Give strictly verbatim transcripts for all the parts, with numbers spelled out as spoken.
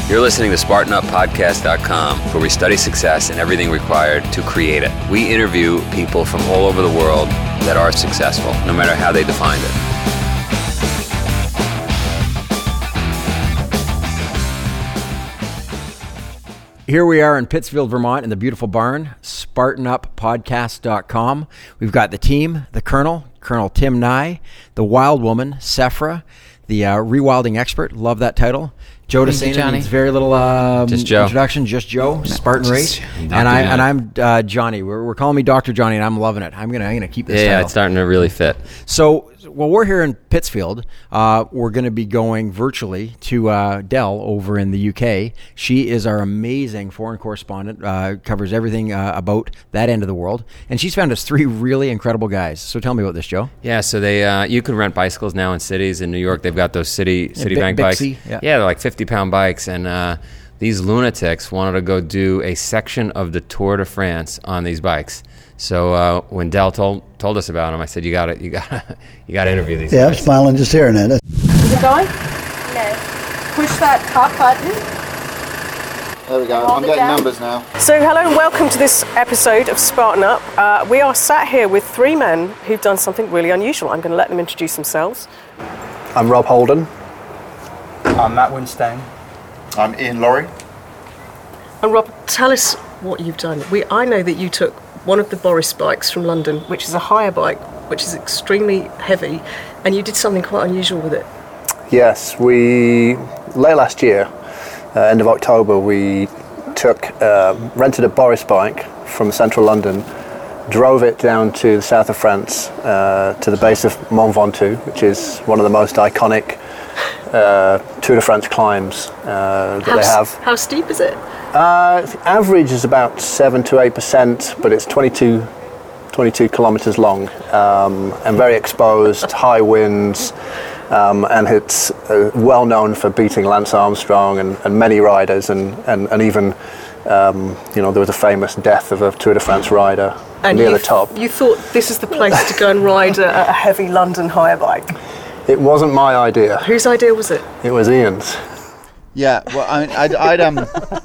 You're listening to Spartan Up Podcast dot com, where we study success and everything required to create it. We interview people from all over the world that are successful, no matter how they defined it. Here we are in Pittsfield, Vermont, in the beautiful barn, Spartan Up Podcast dot com. We've got the team, the Colonel, Colonel Tim Nye, the Wild Woman, Sephra, the uh, rewilding expert. Love that title. Joe DeSena needs very little um, just Joe. introduction. Just Joe, Spartan just Race, Doctor and I Johnny. and I'm uh, Johnny. We're, we're calling me Doctor Johnny, and I'm loving it. I'm gonna I'm gonna keep this. Yeah, title. yeah, it's starting to really fit. So, well, we're here in Pittsfield. Uh, we're going to be going virtually to uh, Dell over in the U K. She is our amazing foreign correspondent, uh, covers everything uh, about that end of the world. And she's found us three really incredible guys. So tell me about this, Joe. Yeah, so they uh, you can rent bicycles now in cities. In New York, they've got those city Yeah, Citibank Bi- bikes. Bixie, yeah. yeah, they're like fifty-pound bikes. And uh, these lunatics wanted to go do a section of the Tour de France on these bikes. So uh, when Dell told told us about them, I said, "You got to, you got to, you got to interview these Yeah, guys." I'm smiling just hearing it. Is it going? No. Push that top button. There we go. Hold I'm it getting down. numbers now. So hello and welcome to this episode of Spartan Up. Uh, we are sat here with three men who've done something really unusual. I'm going to let them introduce themselves. I'm Rob Holden. I'm Matt Winstone. I'm Ian Laurie. And Rob, tell us what you've done. We, I know that you took one of the Boris bikes from London, which is a hire bike, which is extremely heavy, and you did something quite unusual with it. Yes, we late last year, uh, end of October, we took uh, rented a Boris bike from central London, drove it down to the south of France, uh, to the base of Mont Ventoux, which is one of the most iconic uh, Tour de France climbs uh, that how, they have. How steep is it? Uh, the average is about seven to eight percent, but it's twenty-two, twenty-two kilometres long, um, and very exposed, high winds, um, and it's uh, well known for beating Lance Armstrong and, and many riders, and and, and even um, you know there was a famous death of a Tour de France rider And near you, the top. you thought this is the place to go and ride a, a heavy London hire bike. It wasn't my idea; Whose idea was it? it was Ian's. Yeah, well, I mean, I'd, I'd um.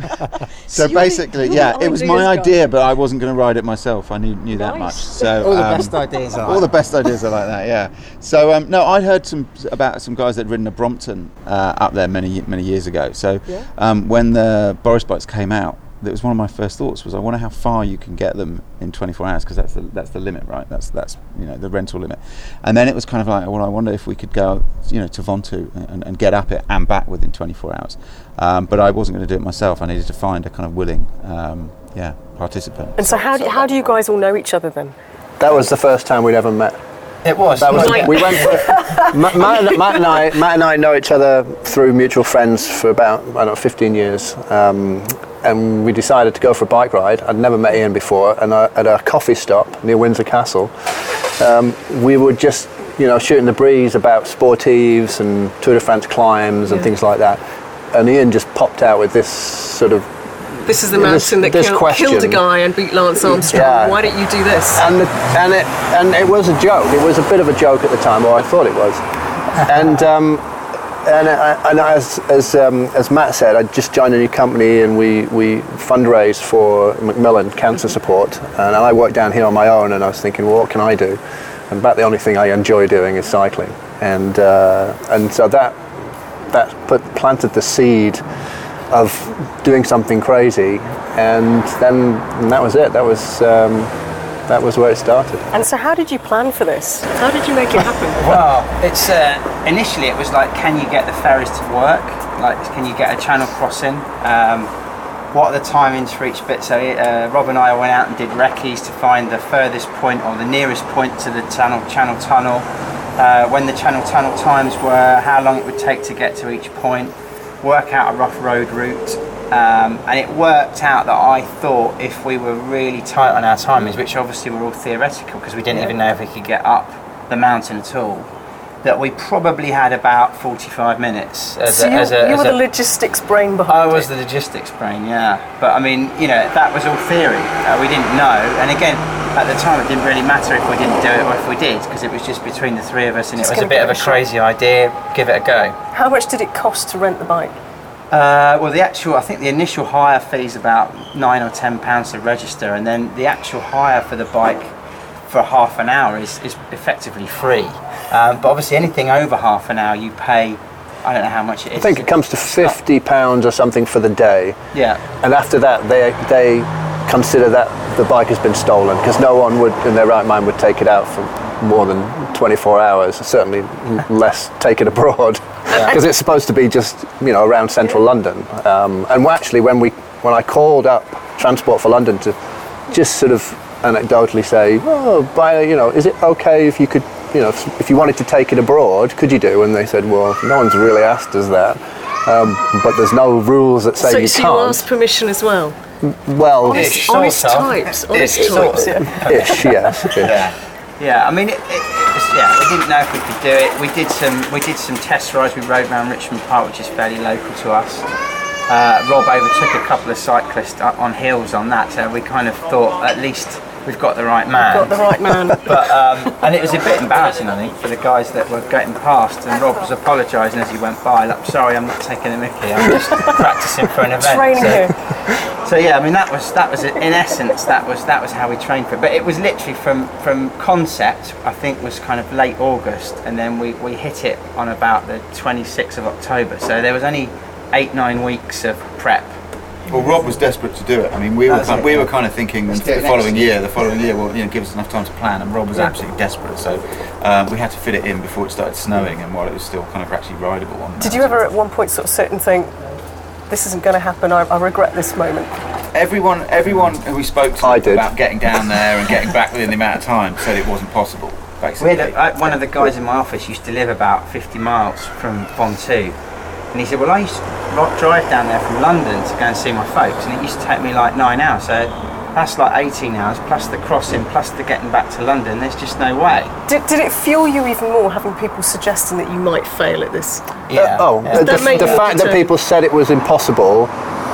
So you- basically, your yeah, it was my ideas, guys. idea, but I wasn't going to ride it myself. I knew knew that much. Nice. So All the um, best ideas are all the best ideas are like that. Yeah. So um, no, I'd heard some about some guys that'd ridden a Brompton uh, up there many many years ago. So Yeah. um, when the Boris bikes came out, that was one of my first thoughts. Was I wonder how far you can get them in twenty-four hours, because that's the that's the limit, right? That's that's you know the rental limit. And then it was kind of like, well, I wonder if we could go you know to Ventoux and, and get up it and back within twenty-four hours. Um, but I wasn't going to do it myself. I needed to find a kind of willing um, yeah participant. And so how do, how do you guys all know each other then? That was the first time we'd ever met. It was. That was, Like- we went. Matt, Matt, Matt and I, Matt and I know each other through mutual friends for about I don't know fifteen years, um, and we decided to go for a bike ride. I'd never met Ian before, and I, at a coffee stop near Windsor Castle, um, we were just you know shooting the breeze about sportives and Tour de France climbs and Yeah. things like that, and Ian just popped out with this sort of. This is the This- mountain that this killed, question. killed a guy and beat Lance Armstrong. Yeah. Why don't you do this? And the, and it and it was a joke. It was a bit of a joke at the time, or I thought it was. And um, and, I, and as as um, as Matt said, I just joined a new company, and we we fundraised for Macmillan Cancer Support. And I worked down here on my own, and I was thinking, well, what can I do? And about the only thing I enjoy doing is cycling. And uh, and so that that put planted the seed of doing something crazy, and then and that was it. That was um, that was where it started. And so how did you plan for this? How did you make it happen? Well, it's uh, initially it was like, can you get the ferries to work? Like, can you get a channel crossing? Um, what are the timings for each bit? So uh, Rob and I went out and did recce's to find the furthest point or the nearest point to the channel channel tunnel. Uh, when the channel tunnel times were, how long it would take to get to each point. Work out a rough road route, um, and it worked out that I thought if we were really tight on our timings, which obviously were all theoretical because we didn't Yeah. even know if we could get up the mountain at all, that we probably had about forty-five minutes. As So a, you, as a, you as were a, the logistics brain behind I was it. the logistics brain, yeah. But I mean, you know, that was all theory. Uh, we didn't know, and again, at the time, it didn't really matter if we didn't do it or if we did, because it was just between the three of us, and Just it was a gonna bit give of it a a shot. crazy idea. Give it a go. How much did it cost to rent the bike? Uh, well, the actual, I think the initial hire fee is about nine or ten pounds to register, and then the actual hire for the bike for half an hour is, is effectively free. Um, but obviously, anything over half an hour, you pay. I don't know how much it is. I think it comes to fifty pounds or something for the day. Yeah. And after that, they they consider that the bike has been stolen, because no one would, in their right mind, would take it out for more than twenty-four hours. Certainly less take it abroad, because it's supposed to be just, you know, around central London. Um, and actually, when we when I called up Transport for London to just sort of anecdotally say, oh, by, you know, is it okay if you could, you know, if, if you wanted to take it abroad, could you do? And they said, well, no one's really asked us that, um, but there's no rules that say so, you so can't. you asked permission as well? Well, Honest, Ish, honest sort of. types, honest Ish, sort types. of. Yeah. ish, yes. ish. Yeah, yeah. I mean, it, it, it was, yeah. We didn't know if we could do it. We did some. We did some test rides. We rode around Richmond Park, which is fairly local to us. Uh, Rob overtook a couple of cyclists on hills on that, so we kind of thought at least we've got the right man. Got the right man. But um, and it was a bit embarrassing, I think, for the guys that were getting past. And Rob was apologising as he went by, like, "Sorry, I'm not taking a mickey. I'm just practicing for an event." Training so, here. so yeah, I mean that was that was in essence that was that was how we trained for it. But it was literally from from concept. I think was kind of late August, and then we we hit it on about the twenty-sixth of October. So there was only eight nine weeks of prep. Well, Rob was desperate to do it. I mean, we were That's kind, it, we yeah. were kind of thinking Let's the do it following next year, the following year, well, you know, give us enough time to plan. And Rob was absolutely desperate, so um, we had to fit it in before it started snowing, and while it was still kind of actually rideable. On Did you ever at one point sort of sit and think, this isn't going to happen, I, I regret this moment? Everyone, everyone who we spoke to I did. about getting down there and getting back within the amount of time said it wasn't possible. We Basically, had a, I, one of the guys in my office used to live about fifty miles from Vontu, and he said, well, I used to ro- drive down there from London to go and see my folks, and it used to take me like nine hours, so that's like eighteen hours, plus the crossing, plus the getting back to London. There's just no way. Did, did it fuel you even more having people suggesting that you might fail at this? Yeah. Uh, oh, yeah. the, That the, made the you fact that determined. people said it was impossible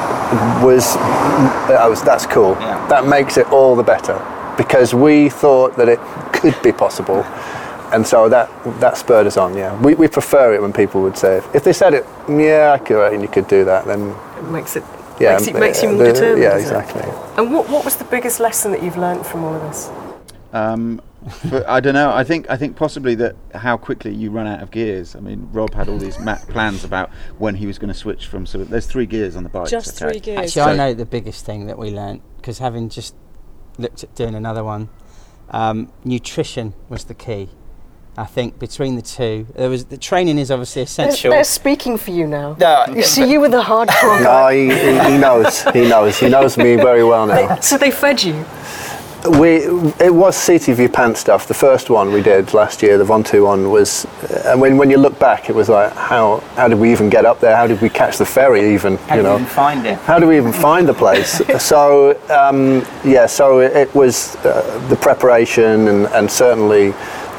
was, that was that's cool. Yeah. That makes it all the better, because we thought that it could be possible, and so that that spurred us on. Yeah, we, we prefer it when people would say, if, if they said it, yeah, I could, and you could do that, then It makes it yeah, makes, it, makes you more the- determined. Yeah, doesn't it? exactly. And what, what was the biggest lesson that you've learned from all of this? Um, but I don't know. I think I think possibly that how quickly you run out of gears. I mean, Rob had all these map plans about when he was going to switch from sort of. There's three gears on the bike. Just okay? three gears. Actually, I So- know the biggest thing that we learnt, because having just looked at doing another one, um, nutrition was the key. I think between the two, there was the training is obviously They're, essential. they're speaking for you now. No, You see, you were the hardcore No, guy. he, he he knows. He knows. He knows me very well now. They, so they fed you. We it was C T V Pant stuff. The first one we did last year, the Vontu one, was, and when when you look back, it was like, how how did we even get up there? How did we catch the ferry even? How you do know, you even find it? how do we even find the place? So um, yeah, so it, it was uh, the preparation, and, and certainly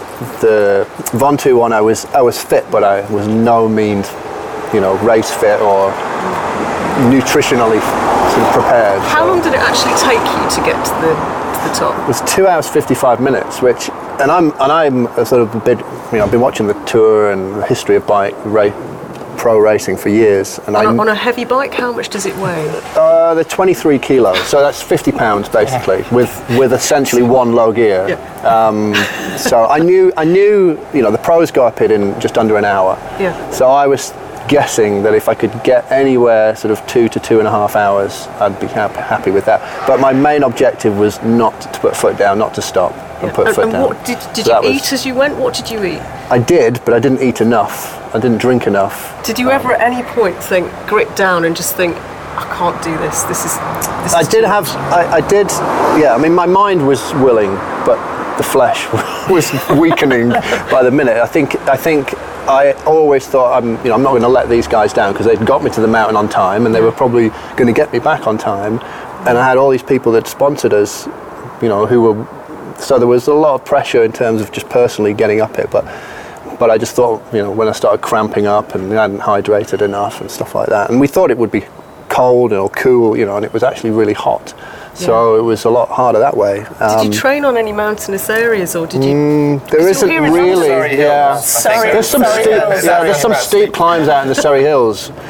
the Vontu one. I was I was fit, but I was no means, you know, race fit or nutritionally sort of prepared. How So long did it actually take you to get to the to the top? it was two hours fifty-five minutes, which, and I'm and I'm a sort of a bit, you know, I've been watching the tour and the history of bike ra- pro racing for years, and I On a, on a heavy bike, how much does it weigh? uh, they're twenty-three kilos, so that's fifty pounds basically, with with essentially one low gear. Yeah. Um, so I knew I knew you know the pros go up it in just under an hour. Yeah. So I was guessing that if I could get anywhere sort of two to two and a half hours, I'd be happy, happy with that. But my main objective was not to put foot down, not to stop and put and foot and down. what did, did So you that was- eat as you went? What did you eat? I did, but I didn't eat enough. I didn't drink enough. Did you ever at any point think, grit down and just think, I can't do this, this is this I is did too have, much." I, I did, yeah, I mean, my mind was willing, but the flesh was weakening by the minute. I think, I think I always thought, I'm, you know, I'm not going to let these guys down, because they'd got me to the mountain on time, and they were probably going to get me back on time. And I had all these people that sponsored us, you know, who were, so there was a lot of pressure in terms of just personally getting up it, but but I just thought, you know, when I started cramping up and I hadn't hydrated enough and stuff like that, and we thought it would be cold or cool, you know, and it was actually really hot. So it was a lot harder that way. Did Um, you train on any mountainous areas, or did you? mm, there you're isn't here in really, Surrey yeah. Hills. Surrey- There's some Surrey steep, Hills. yeah, there's some steep climbs out in the Surrey Hills.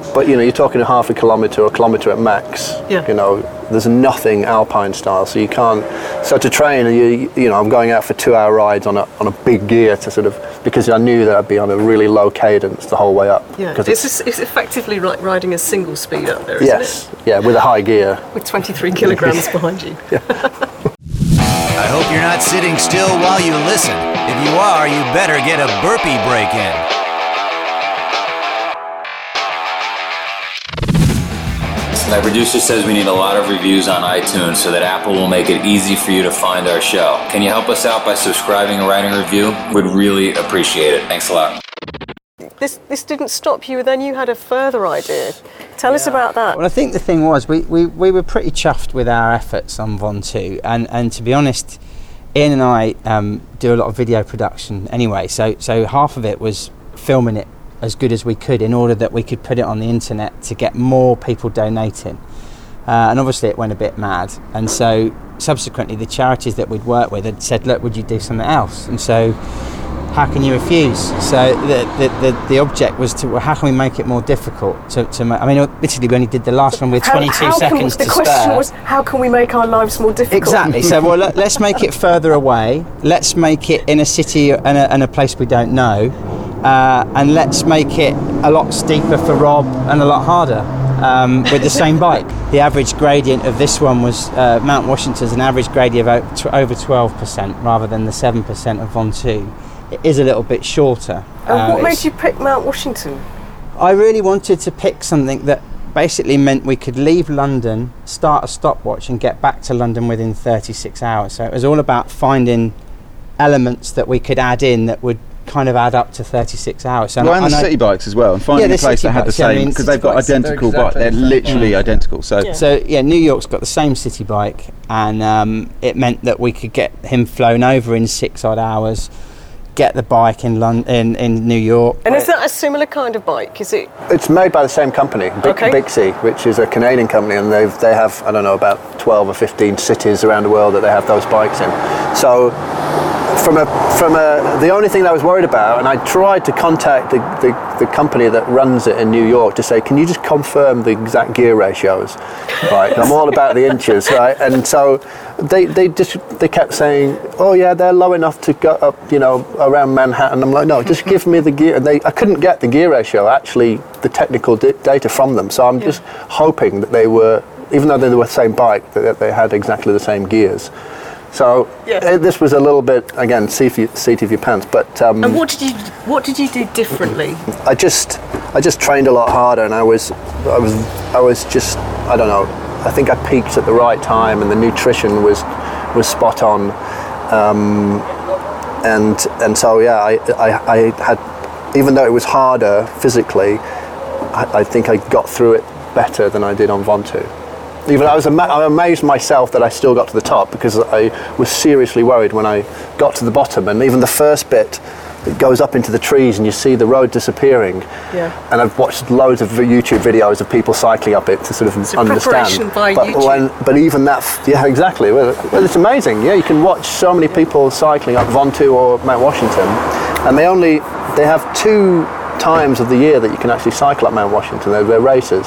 but you know, you're talking a half a kilometre or a kilometre at max. Yeah. You know, there's nothing alpine style, so you can't. So to train, you you know, I'm going out for two-hour rides on a on a big gear to sort of, because I knew that I'd be on a really low cadence the whole way up. Yeah, Because it's, it's, it's effectively ri- riding a single speed up there, isn't yes, it? yeah, with a high gear. With twenty-three kilograms behind you. I hope you're not sitting still while you listen. If you are, you better get a burpee break in. My producer says we need a lot of reviews on iTunes so that Apple will make it easy for you to find our show. Can you help us out by subscribing and writing a review? We'd really appreciate it. Thanks a lot. This this didn't stop you, then you had a further idea. Tell us about that. Well, I think the thing was we, we, we were pretty chuffed with our efforts on Von two, and, and to be honest, Ian and I um, do a lot of video production anyway, so so half of it was filming it as good as we could in order that we could put it on the internet to get more people donating. Uh, and obviously it went a bit mad, and so subsequently the charities that we'd worked with had said, look, would you do something else? And so how can you refuse? So the the, the, the object was to, well, how can we make it more difficult to, to make, I mean, literally we only did the last one with How- twenty-two how can- seconds the to question spare. was, how can we make our lives more difficult? Exactly. So, well, let, let's make it further away. Let's make it in a city and a, and a place we don't know, uh, and let's make it a lot steeper for Rob and a lot harder um, with the same bike. The average gradient of this one was uh, Mount Washington's an average gradient of o- t- over twelve percent rather than the seven percent of Von two. It is a little bit shorter. And Uh, what it's- made you pick Mount Washington? I really wanted to pick something that basically meant we could leave London, start a stopwatch and get back to London within thirty-six hours. So it was all about finding elements that we could add in that would kind of add up to thirty-six hours. So Well, and I the know- city bikes as well, and finding Yeah, a the place city that had the bikes, yeah, I same, mean, because city they've got bikes are identical exactly bikes. They're the same. literally identical. So Yeah. So yeah, New York's got the same city bike, and um, it meant that we could get him flown over in six odd hours, get the bike in London, in, in New York. And is that a similar kind of bike? Is it? It's made by the same company, Bix- Okay. Bixie, which is a Canadian company, and they've they have I don't know about twelve or fifteen cities around the world that they have those bikes in. So from a from a the only thing that I was worried about, and I tried to contact the, the, the company that runs it in New York to say, can you just confirm the exact gear ratios? Right, I'm all about the inches, right? And so they they just they kept saying, oh yeah, they're low enough to go up, you know, around Manhattan. I'm like, no, just give me the gear. And they I couldn't get the gear ratio, actually, the technical d- data from them. So I'm Yeah. just hoping that they were, even though they were the same bike, that they had exactly the same gears. So Yeah. eh, this was a little bit, again, seat of your, seat of your pants. But um, And what did you what did you do differently? I just I just trained a lot harder, and I was I was I was just I don't know. I think I peaked at the right time, and the nutrition was was spot on. Um, and and so yeah, I, I I had, even though it was harder physically, I, I think I got through it better than I did on Von two. Even I was ama- I amazed myself that I still got to the top, because I was seriously worried when I got to the bottom, and even the first bit, it goes up into the trees and you see the road disappearing. Yeah. And I've watched loads of YouTube videos of people cycling up it to sort of So understand. preparation by but YouTube. when, but even that, f- yeah, exactly. Well, well, it's amazing. Yeah, you can watch so many people cycling up Von two or Mount Washington, and they only they have two times of the year that you can actually cycle up Mount Washington. They're, they're races,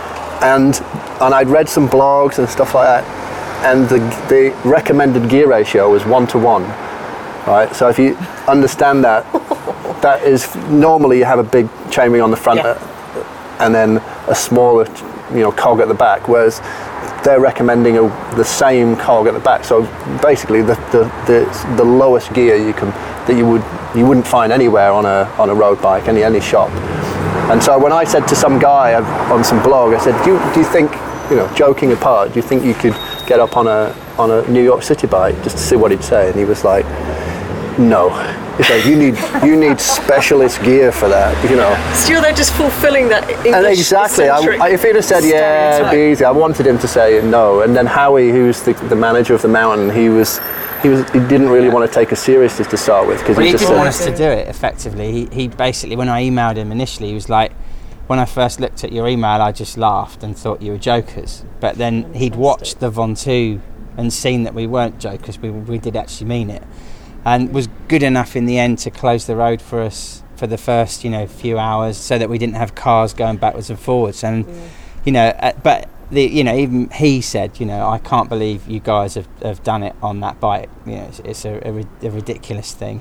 and and I'd read some blogs and stuff like that, and the the recommended gear ratio was one to one. Right, so if you understand that, that is normally you have a big chainring on the front, Yeah. uh, and then a smaller, you know, cog at the back. Whereas they're recommending a, the same cog at the back. So basically, the, the the the lowest gear you can that you would you wouldn't find anywhere on a on a road bike, any any shop. And so when I said to some guy on some blog, I said, do you, do you think, you know, joking apart, do you think you could get up on a on a New York City bike, just to see what he'd say? And he was like, no. He's like, you need you need specialist gear for that, you know. So you're there just fulfilling that English And exactly, I, eccentric I, if he'd have said, yeah, it'd be stereotype. easy, I wanted him to say no. And then Howie, who's the, the manager of the mountain, he was he was he didn't really want to take us seriously to start with, because Well, he he just didn't said, want us to do it effectively. He, he basically, when I emailed him initially, he was like, when I first looked at your email, I just laughed and thought you were jokers. But then he'd watched the Von two and seen that we weren't jokers, we, we did actually mean it. And was good enough in the end to close the road for us for the first, you know, few hours, so that we didn't have cars going backwards and forwards. And mm. you know, uh, but the, you know, even he said, you know, I can't believe you guys have, have done it on that bike. You know, it's, it's a, a, a ridiculous thing.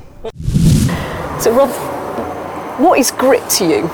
So, Rob, what is grit to you?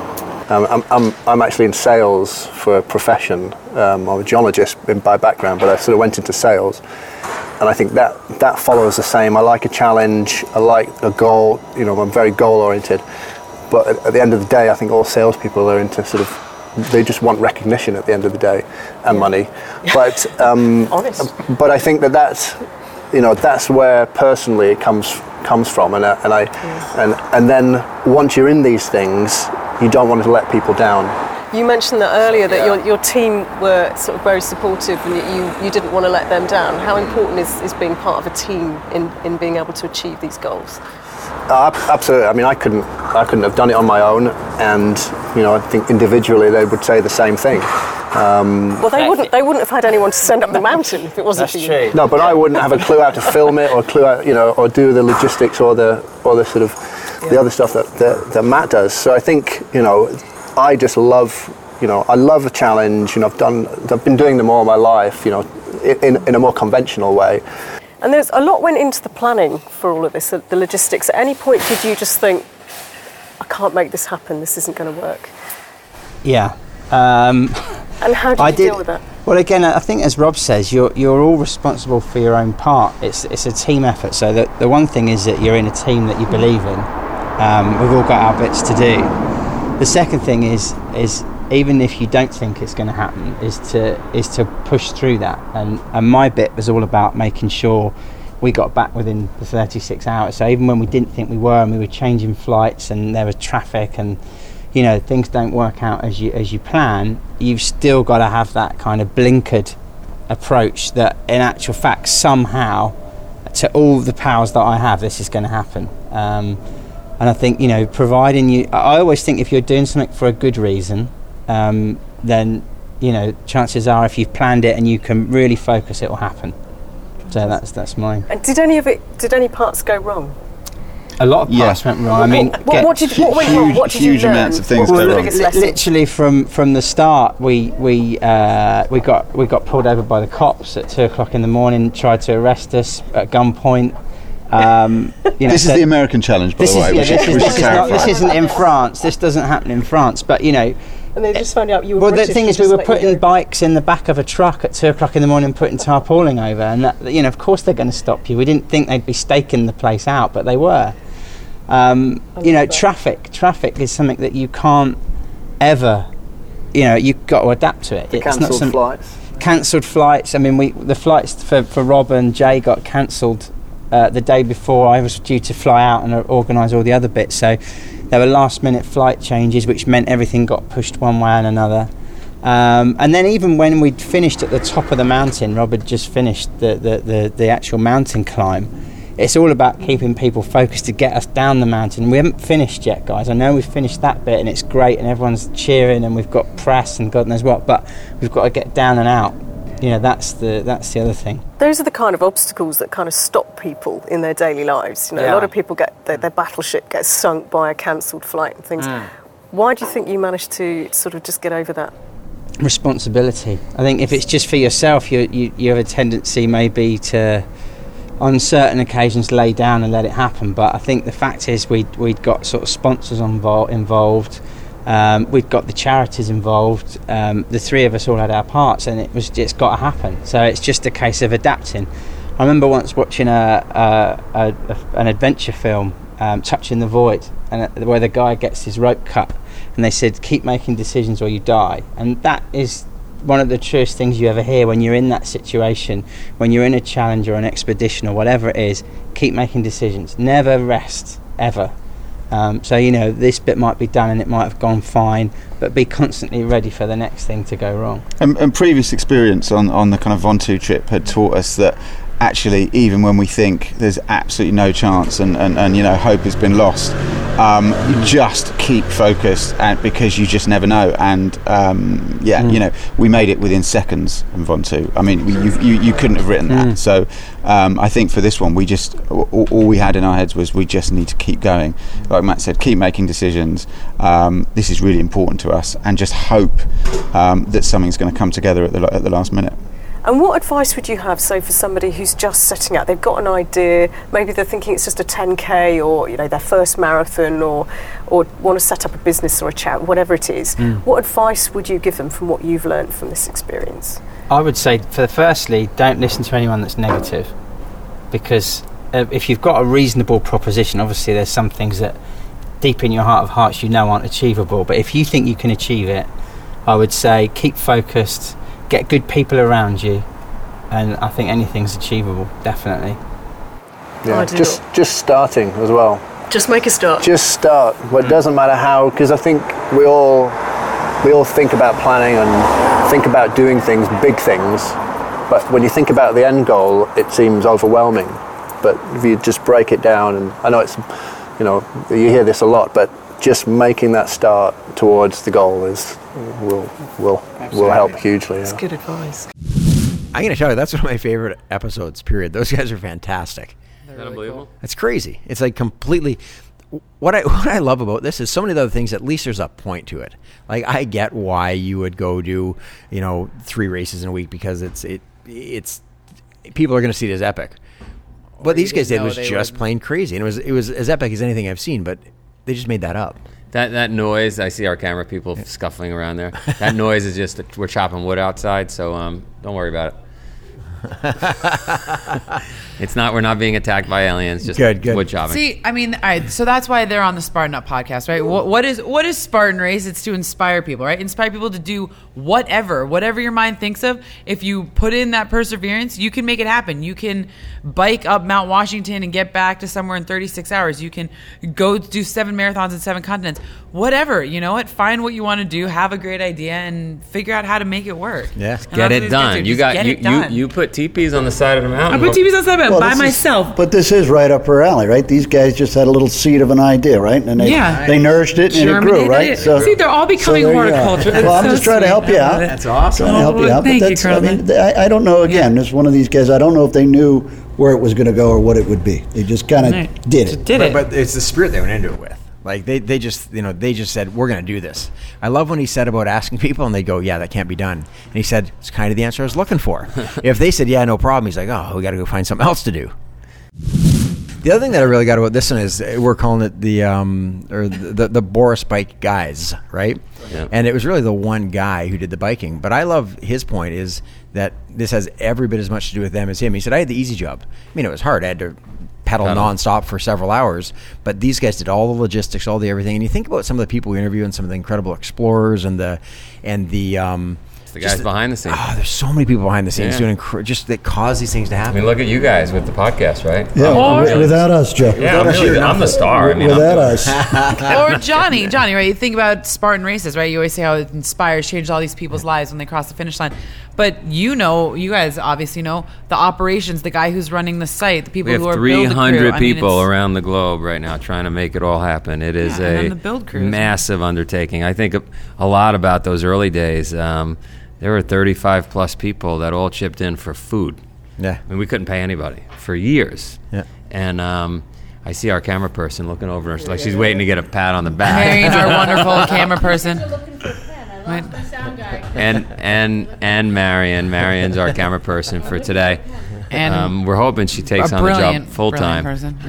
Um, I'm, I'm I'm actually in sales for a profession. Um, I'm a geologist by background, but I sort of went into sales, and I think that that follows the same. I like a challenge. I like a goal. You know, I'm very goal oriented. But at, at the end of the day, I think all salespeople are into sort of, they just want recognition at the end of the day and yeah. money. But um, honest. But I think that that's, you know, that's where personally it comes comes from, and uh, and I yeah. and and then once you're in these things, you don't want to let people down. You mentioned that earlier, that yeah. your, your team were sort of very supportive, and you, you didn't want to let them down. How important is, is being part of a team in, in being able to achieve these goals? Uh, absolutely. I mean, I couldn't I couldn't have done it on my own, and you know, I think individually they would say the same thing. Um, well, they wouldn't. They wouldn't have had anyone to send up the mountain if it wasn't That's for you. True. No, but I wouldn't have a clue how to film it, or clue how, you know, or do the logistics, or the or the sort of yeah. the other stuff that, that that Matt does. So I think, you know, I just love, you know, I love a challenge. You know, I've done, I've been doing them all my life. You know, in in a more conventional way. And there's a lot went into the planning for all of this, the logistics. At any point, did you just think, I can't make this happen, this isn't going to work? Yeah. Um, and how did I you did, deal with that? Well, again, I think as Rob says, you're you're all responsible for your own part. It's it's a team effort. So the, the one thing is that you're in a team that you believe in. Um, we've all got our bits to do. The second thing is is even if you don't think it's going to happen, is to is to push through that. And, and my bit was all about making sure we got back within the thirty-six hours. So even when we didn't think we were, and we were changing flights, and there was traffic, and you know, things don't work out as you as you plan, you've still got to have that kind of blinkered approach that in actual fact somehow, to all the powers that I have, this is going to happen. Um, and I think, you know, providing you, I always think if you're doing something for a good reason, um, then, you know, chances are if you've planned it and you can really focus, it will happen. So that's that's mine. And did any of it, did any parts go wrong? A lot of parts yeah. went wrong. I mean, what, what, what did what went wrong? What did huge you learn? amounts of things what go was the wrong. biggest lesson? Literally from, from the start, we we uh, we got we got pulled over by the cops at two o'clock in the morning. Tried to arrest us at gunpoint. Um, you know, this is the American challenge, by this the way. Is, yeah, we should, this, is, we should this, is not, clarify. this isn't in France. This doesn't happen in France. But you know. And they just found out you were Well, British, the thing is, we were putting bikes in the back of a truck at two o'clock in the morning, putting tarpaulin over, and that, you know, of course they're going to stop you. We didn't think they'd be staking the place out, but they were. Um, you know, that. traffic. Traffic is something that you can't ever. You know, you've got to adapt to it. The it's not cancelled some flights. Cancelled flights. I mean, we the flights for for Rob and Jay got cancelled uh, the day before I was due to fly out and organise all the other bits. So. There were last minute flight changes, which meant everything got pushed one way and another. Um, and then even when we'd finished at the top of the mountain, Rob had just finished the, the, the, the actual mountain climb. It's all about keeping people focused to get us down the mountain. We haven't finished yet, guys. I know we've finished that bit and it's great and everyone's cheering and we've got press and God knows what, but we've got to get down and out. You know, that's the that's the other thing. Those are the kind of obstacles that kind of stop people in their daily lives. You know, yeah. a lot of people get their, their battleship gets sunk by a cancelled flight and things. Mm. Why do you think you managed to sort of just get over that? Responsibility. I think if it's just for yourself, you you, you have a tendency maybe to, on certain occasions, lay down and let it happen. But I think the fact is we'd, we'd got sort of sponsors involved. involved. Um, we've got the charities involved. Um, the three of us all had our parts, and it was it's got to happen. So it's just a case of adapting. I remember once watching a, a, a, a an adventure film, um, Touching the Void, and uh, where the guy gets his rope cut, and they said, "Keep making decisions or you die." And that is one of the truest things you ever hear when you're in that situation, when you're in a challenge or an expedition or whatever it is. Keep making decisions. Never rest ever. Um, so, you know, this bit might be done and it might have gone fine, but be constantly ready for the next thing to go wrong. And, and previous experience on, on the kind of Ventoux trip had taught us that actually, even when we think there's absolutely no chance and, and, and you know, hope has been lost, um, you just keep focused, and because you just never know. And um, yeah, mm. you know, we made it within seconds in Ventoux. I mean, you, you you couldn't have written that. Mm. So um, I think for this one, we just all, all we had in our heads was we just need to keep going. Like Matt said, keep making decisions. Um, this is really important to us, and just hope um, that something's going to come together at the at the last minute. And what advice would you have, say, for somebody who's just setting out? They've got an idea, maybe they're thinking it's just a ten K or, you know, their first marathon, or or want to set up a business or a chat, whatever it is. Mm. What advice would you give them from what you've learned from this experience? I would say, for firstly, don't listen to anyone that's negative, because uh, if you've got a reasonable proposition, obviously there's some things that deep in your heart of hearts you know aren't achievable, but if you think you can achieve it, I would say keep focused, get good people around you, and I think anything's achievable, definitely. Yeah, just just starting as well. Just make a start. Just start. Well, it doesn't matter how, because I think we all we all think about planning and think about doing things, big things, but when you think about the end goal, it seems overwhelming. But if you just break it down, and I know it's, you know, you hear this a lot, but just making that start towards the goal is will will Absolutely. will help hugely. That's yeah. good advice. I'm going to tell you, that's one of my favorite episodes, period. Those guys are fantastic. Is that unbelievable? It's crazy. It's like completely... What I what I love about this is so many other things, at least there's a point to it. Like, I get why you would go do, you know, three races in a week, because it's... it it's people are going to see it as epic. What these guys did was just would. plain crazy. And it was it was as epic as anything I've seen, but they just made that up. That that noise, I see our camera people yeah. scuffling around there. That noise is just, we're chopping wood outside, so um, don't worry about it. It's not, we're not being attacked by aliens, just good, good. wood chopping. See, I mean, all right, so that's why they're on the Spartan Up podcast, right? What, what is what is Spartan Race? It's to inspire people, right? Inspire people to do whatever, whatever your mind thinks of. If you put in that perseverance, you can make it happen. You can bike up Mount Washington and get back to somewhere in thirty-six hours. You can go do seven marathons in seven continents. Whatever, you know what? Find what you want to do, have a great idea, and figure out how to make it work. Yeah, get it done. You got you, you you put teepees on the side of the mountain. I put teepees on the side of the mountain well, by myself. Is, but this is right up her alley, right? These guys just had a little seed of an idea, right? And they yeah. they nourished it and Germinated it grew, right? It. So see, they're all becoming so horticulture. Well, I'm so just trying sweet. to help you out. That's awesome. Trying to help oh, you out. Thank but that's, you, I mean, I, I don't know. Again, yeah. This is one of these guys. I don't know if they knew where it was going to go or what it would be. They just kind of right. did it. Did but, it. But it's the spirit they went into it with. Like they, they just, you know, they just said, we're going to do this. I love when he said about asking people and they go, yeah, that can't be done. And he said, it's kind of the answer I was looking for. If they said, yeah, no problem, he's like, oh, we got to go find something else to do. The other thing that I really got about this one is we're calling it the um, or the, the, the Boris Bike guys, right? Yeah. And it was really the one guy who did the biking. But I love his point is that this has every bit as much to do with them as him. He said, I had the easy job. I mean, it was hard. I had to pedal, pedal nonstop for several hours. But these guys did all the logistics, all the everything. And you think about some of the people we interview and some of the incredible explorers and the and the um, the guys behind the scenes. Oh, there's so many people behind the scenes yeah. doing inc- just that cause these things to happen. I mean, look at you guys with the podcast, right? Yeah, oh, really? Without us, Joe. Yeah, I'm, really, I'm the star. I mean, without us. Or Johnny, Johnny, right? You think about Spartan races, right? You always say how it inspires, changes all these people's lives when they cross the finish line. But you know, you guys obviously know the operations, the guy who's running the site, the people we have who are building the crew. three hundred people I mean, around the globe right now trying to make it all happen. It is yeah, a the build crews, massive undertaking. I think a, a lot about those early days. Um, there were thirty-five plus people that all chipped in for food. Yeah. I mean, we couldn't pay anybody for years. Yeah. And um, I see our camera person looking over us like she's waiting to get a pat on the back. Marion, our wonderful camera person. Right. My sound guy. And and and Marion, Marion's our camera person for today. And um, we're hoping she takes on the job full time.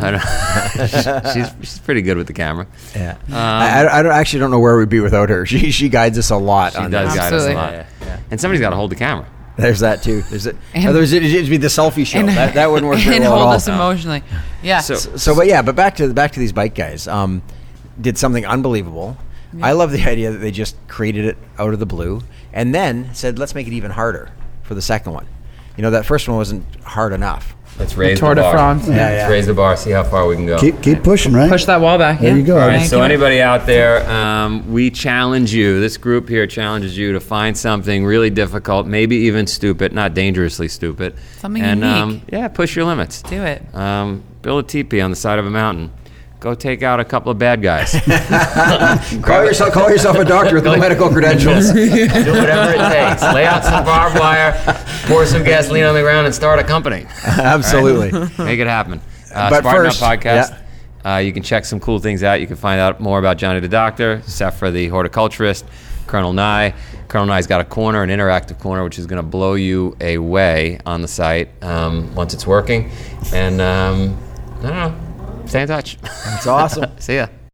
she's she's pretty good with the camera. Yeah, um, I, I, don't, actually don't know where we'd be without her. She she guides us a lot. She on does this. guide us a lot. Yeah, yeah. And somebody's got to hold the camera. There's that too. There's it. Otherwise, it'd, it'd be the selfie show. And, that, that wouldn't work very and well hold at all. us emotionally. Yeah. So, so, so, but yeah, but back to back to these bike guys. Um, did something unbelievable. Yeah. I love the idea that they just created it out of the blue and then said, let's make it even harder for the second one. You know, that first one wasn't hard enough. let's raise Tour the de bar. France. Yeah, Let's yeah. raise the bar. See how far we can go. Keep keep pushing, right? Push that wall back. There yeah. you go. All right, Thank so you. anybody out there, um, we challenge you. This group here challenges you to find something really difficult, maybe even stupid, not dangerously stupid. Something and, unique. Um, yeah, push your limits. Do it. Um, build a teepee on the side of a mountain. Go take out a couple of bad guys. Call yourself, call yourself a doctor with no medical credentials. Do whatever it takes. Lay out some barbed wire, pour some gasoline on the ground, and start a company. Absolutely. All right? Make it happen. Uh, But Spartan first- Up Podcast. yeah. Uh, you can check some cool things out. You can find out more about Johnny the Doctor, Sephra the horticulturist, Colonel Nye. Colonel Nye's got a corner, an interactive corner, which is going to blow you away on the site um, once it's working. And um, I don't know. Stay in touch. That's awesome. See ya.